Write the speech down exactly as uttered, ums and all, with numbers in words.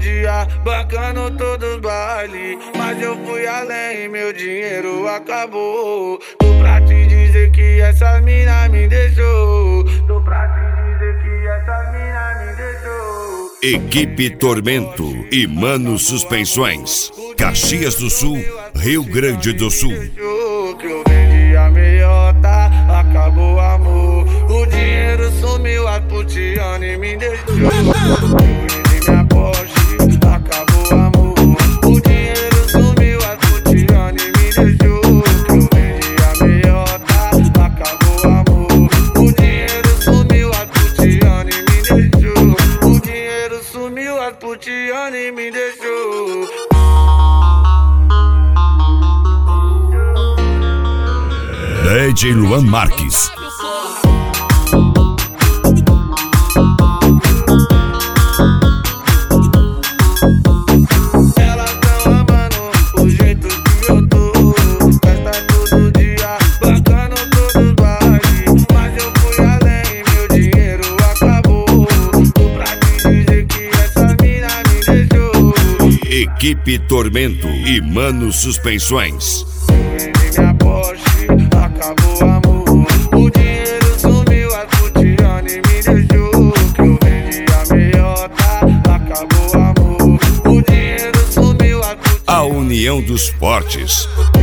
dia, bancando todos os bailes. Mas eu fui além, meu dinheiro acabou. Tô pra te dizer que essa mina me deixou. Tô pra te dizer que essa mina me deixou. Equipe Tormento e Mano Suspensões, Caxias do Sul, Rio Grande do Sul. Que eu vendi a meiota, acabou o amor. O dinheiro sumiu, a putiane me deixou. Eu vendi minha Porsche, acabou o amor. O dinheiro sumiu, a putiane me deixou. Que eu vendi a meiota, acabou o amor. O dinheiro sumiu, a putiane me deixou. O dinheiro sumiu, a putiane me deixou. D J Luan Marques. Elas tão amando o jeito que eu tô. Festa todo dia, bancando todos os bailes. Mas eu fui além, meu dinheiro acabou. Tô pra te dizer que essa mina me deixou. Equipe Tormento e Mano Suspensões. Eu vendi minha Porsche, acabou o amor. O dinheiro sumiu, a putiane me deixou. Que eu vendi a meiota, acabou o amor. O dinheiro sumiu, a putiane. A união dos fortes.